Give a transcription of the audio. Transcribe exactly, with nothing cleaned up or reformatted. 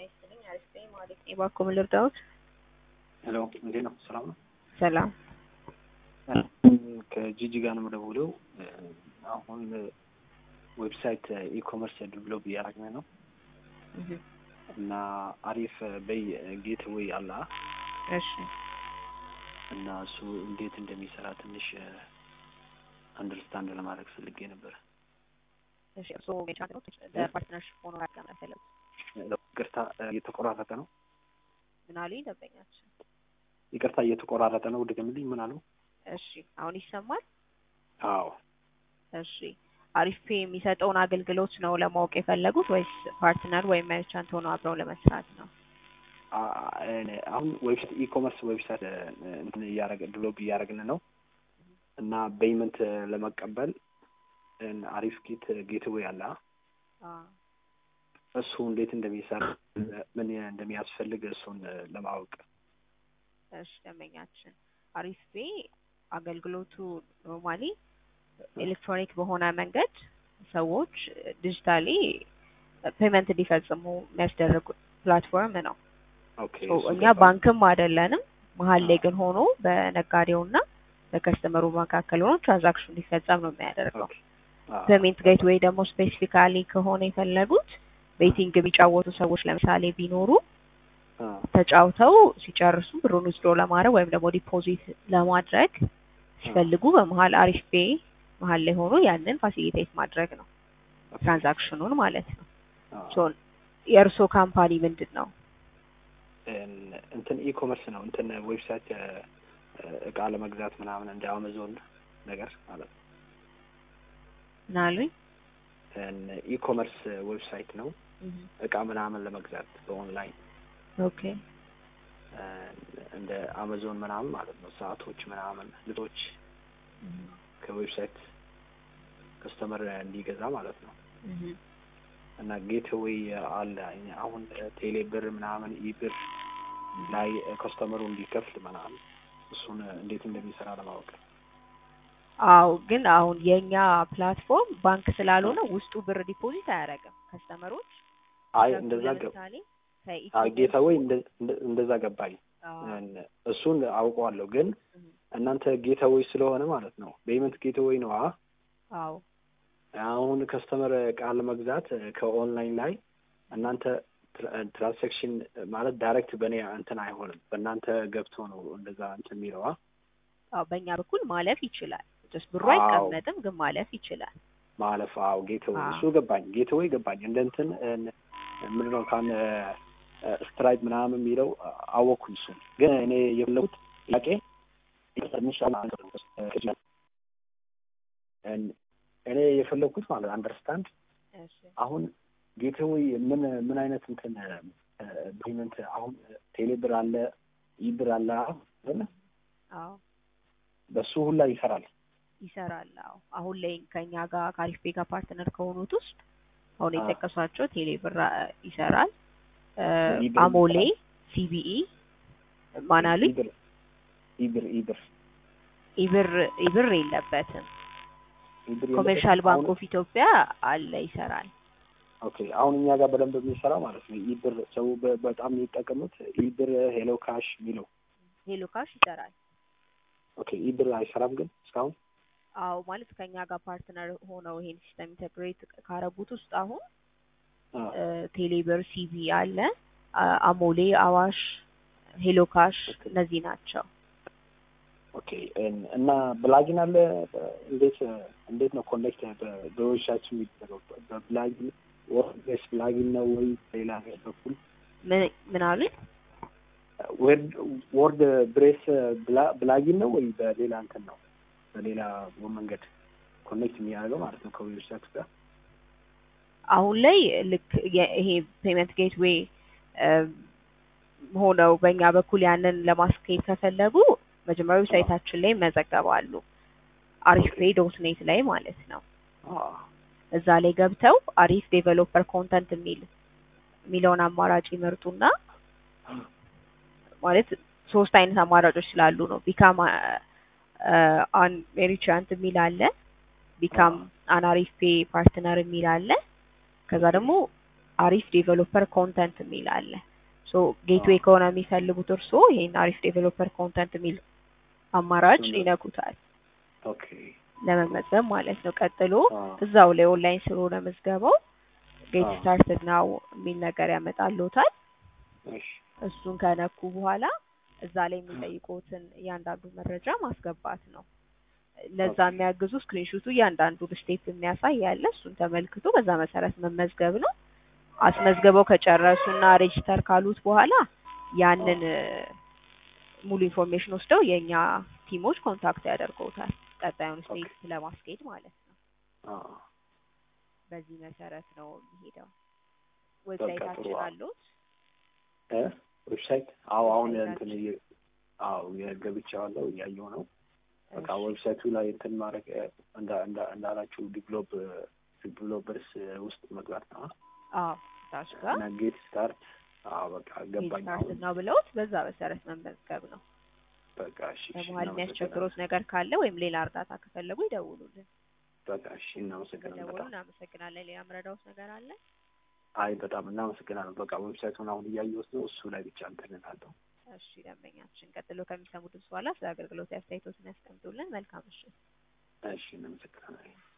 ይስጥልኝ አሪፍ ነኝ ማለት ነው። እባክዎ ምን ልርዳዎት? ሄሎ እንዴት ነው? ሰላም ነው? ሰላም። ከጂጂ ጋር ነው የምደውለው። አሁን ዌብሳይት ኢኮመርስ ዴቨሎፕ እያደረግን ነው እና አሪፍ በይ ጌትዌይ አለ። እሺ። እና እሱ እንዴት እንደሚሰራ ትንሽ አንደርስታንድ ለማድረግ ፈልጌ ነበር። እሺ ሶ ቻናሎች ለፓርትነርሺፕ ሆኖ አቀመ ፈለጉ። ይቅርታ እየተቆራረጠ ነው። ምን አሉኝ ደንበኛችን? ይቅርታ እየተቆራረጠ ነው። ድገምልኝ። ምን አሉ? እሺ አሁን ይሰማል? አዎ። እሺ አሪፍ ፔ የሚሰጠውን አገልግሎት ነው ለማወቅ የፈለጉት ወይስ ፓርትነር ወይም መርቻንት ሆኖ አብረው ለመስራት ነው? አሁን ዌብሳይት ኢኮመርስ ዌብሳይት እንትን እያደረገ ዴቨሎፕ እያደረግን ነው እና ፔይመንት ለመቀበል አሪፍ ጌት ጌትዌይ አለ። እሱ እንዴት እንደሚሰራ ምን እንደሚያስፈልግ እሱን ለማወቅ። እሺ ደንበኛችን አሪፍ ፔ አገልግሎቱ ኖርማሊ ኤሌክትሮኒክ በሆነ መንገድ ሰዎች ዲጂታሊ ፔመንት እንዲፈጽሙ የሚያስደርግ ፕላትፎርም ነው። ኦኬ። እኛ ባንክም አይደለንም። መሀል ላይ ግን ሆኖ በነጋዴውና በከስተመሩ መካከል ሆኖ ትራንዛክሽን እንዲፈጸም ነው የሚያደርገው። ፔመንት ጌትዌይ ደግሞ ስፔሲፊካሊ ከሆነ የፈለጉት ቤቲንግ የሚጫወቱ ሰዎች ለምሳሌ ቢኖሩ ተጫውተው ሲጨርሱ ብሩን ውስዶ ለማድረግ ወይም ደግሞ ዲፖዚት ለማድረግ ሲፈልጉ በመሀል አሪፍ ፔ መሀል ላይ ሆኖ ያንን ፋሲሊቴት ማድረግ ነው ትራንዛክሽኑን ማለት ነው። ሶ የእርሶ ካምፓኒ ምንድን ነው? እንትን ኢኮመርስ ነው። እንትን ዌብሳይት እቃ ለመግዛት ምናምን እንደ አማዞን ነገር ማለት ነው። ናሉኝ ኢኮመርስ ዌብሳይት ነው። እቃ ምናምን ለመግዛት በኦንላይን። ኦኬ። እንደ አማዞን ምናምን ማለት ነው። ሰዓቶች ምናምን ልጦች ከዌብሳይት ከስተመር እንዲገዛ ማለት ነው። እና ጌትዌይ አለ። አሁን ቴሌ ብር ምናምን ኢብር ላይ ከስተመሩ እንዲከፍል ምናምን እሱን እንዴት እንደሚሰራ ለማወቅ። አው ግን አሁን የኛ ፕላትፎርም ባንክ ስላልሆነ ውስጡ ብር ዲፖዚት አያደርግም። ከስተመሮች አይ እንደዛ ገባኝ። አይ ጌትዌይ እንደዛ ገባኝ። እሱን አውቀዋለሁ። ግን እናንተ ጌትዌይ ስለሆነ ማለት ነው ፔመንት ጌትዌይ ነው። አዎ አሁን ከስተመር ቃል መግዛት ከኦንላይን ላይ እናንተ ትራንዛክሽን ማለት ዳይሬክት በእኔ እንትን አይሆንም። በእናንተ ገብቶ ነው እንደዛ እንትን የሚለው። አዎ በእኛ በኩል ማለፍ ይችላል። ጀስት ብሩ አይቀመጥም ግን ማለፍ ይችላል። ማለፍ አዎ ጌትዌይ እሱ ገባኝ። ጌትዌይ ገባኝ። እንደ እንትን ምንድነው ካን ስትራይፕ ምናምን የሚለው አወኩኝ። እሱ ግን እኔ የፈለኩት ጥያቄ እኔ የፈለኩት ማለት አንደርስታንድ አሁን ጌትዌይ ምን ምን አይነት እንትን ፔመንት አሁን ቴሌብር አለ ኢብር አለ አይደል? አዎ በሱ ሁላ ይሰራል ይሰራል። አዎ አሁን ላይ ከኛ ጋር ካሪፍ ፔ ጋር ፓርትነር ከሆኑት ውስጥ አሁን የጠቀሷቸው ቴሌብር ይሰራል፣ አሞሌ፣ ሲቢኢ ማናሉ ኢብር ኢብር ኢብር ኢብር ኢብር የለበትም። ኮሜርሻል ባንክ ኦፍ ኢትዮጵያ አለ ይሰራል። ኦኬ። አሁን እኛ ጋር በደንብ የሚሰራ ማለት ነው ኢብር ሰው በጣም የሚጠቀሙት ኢብር ሄሎ ካሽ የሚለው ሄሎ ካሽ ይሰራል። ኦኬ። ኢብር አይሰራም ግን እስካሁን? አዎ ማለት ከኛ ጋር ፓርትነር ሆነው ይሄን ሲስተም ኢንተግሬት ካረጉት ውስጥ አሁን ቴሌብር፣ ሲቢ አለ፣ አሞሌ፣ አዋሽ፣ ሄሎ ካሽ እነዚህ ናቸው። ኦኬ። እና ብላጊን አለ። እንዴት እንዴት ነው ኮኔክት በዌብሳይት የሚደረገው? በብላጊን ወርድፕሬስ ብላጊን ነው ወይ ሌላ በኩል ምን ምን አሉ? ወርድ ወርድ ብሬስ ብላጊን ነው ወይ በሌላ እንትን ነው በሌላ መንገድ ኮኔክት የሚያደርገው ማለት ነው ከዌብሳይት ጋር? አሁን ላይ ልክ ይሄ ፔመንት ጌትዌይ ሆነው በእኛ በኩል ያንን ለማስኬድ ከፈለጉ መጀመሪያ ዌብሳይታችን ላይ መዘገባሉ። አሪፍ ፔ ዶት ኔት ላይ ማለት ነው። እዛ ላይ ገብተው አሪፍ ዴቨሎፐር ኮንተንት የሚል የሚለውን አማራጭ ይመርጡና ማለት ሶስት አይነት አማራጮች ስላሉ ነው። ቢካም አን ሜሪቻንት የሚል አለ፣ ቢካም አን አሪፍ ፔ ፓርትነር የሚል አለ፣ ከዛ ደግሞ አሪፍ ዴቨሎፐር ኮንተንት የሚል አለ። ሶ ጌትዌይ አዎ ከሆነ የሚፈልጉት እርሶ ይሄን አሪፍ ዴቨሎፐር ኮንተንት የሚል አማራጭ እሱን ይነኩታል ኦኬ ለመመዝገብ ማለት ነው። ቀጥሎ አዎ እዛው ላይ ኦንላይን ስለሆነ መዝገባው ጌት አዎ ስታርትድ ናው የሚል ነገር ያመጣልዎታል። እሺ እሱን ከነኩ በኋላ እዛ ላይ የሚጠይቁትን እያንዳንዱ መረጃ ማስገባት ነው። ለዛ ኦኬ የሚያግዙ ስክሪንሾቱ እያንዳንዱ ስቴፕ የሚያሳይ ያለ እሱን ተመልክቶ በዛ መሰረት መመዝገብ ነው። አስመዝግበው ከጨረሱና ሬጂስተር ካሉት በኋላ አዎ ያንን እ፣ ሙሉ ኢንፎርሜሽን ወስደው የኛ ቲሞች ኮንታክት ያደርጉታል ቀጣዩን ኦኬ ስቴፕ ለማስኬድ ማለት ነው። አዎ በዚህ መሰረት ነው የሚሄደው። በቃ ጥሩ ዌብሳይታችን አዎ አሉት። እ ዌብሳይት አዎ አሁን እንትን ዌብሳይታችን እየ- አዎ የገብቻለሁ እያየሁ ነው። በቃ እሺ ዌብሳይቱ ላይ እንትን ማድረግ እ፣ እንዳ እንዳ እንዳላችሁ ዲቨሎፕ ዲቨሎፐርስ ውስጥ መግባት ነው አዎ ታች ጋር እና ጌት ስታርት አዎ በቃ ጌት ገባኝ አሁን ስታርትድ ነው ብለውት በዛ መሰረት መመዝገብ ነው። በቃ እሺ እሺ በመሀል እናመሰግናለን የሚያስቸግሮት ነገር ካለ ወይም ሌላ እርዳታ ከፈለጉ ይደውሉልን። በቃ እሺ እናመሰግናለን በደወሉ በጣም እናመሰግናለን። ሌላ ምረዳውት ነገር አለ? አይ በጣም እናመሰግናለን በቃ ዌብሳይቱን አሁን እያየሁት ነው እሱ ላይ ብቻ እንትን እላለሁ እሺ ደንበኛችን ቀጥሎ ከሚሰሙት በኋላ ስለ አገልግሎት አስተያየቶትን ያስቀምጡልን። መልካም ምሽት። እሺ እናመሰግናለን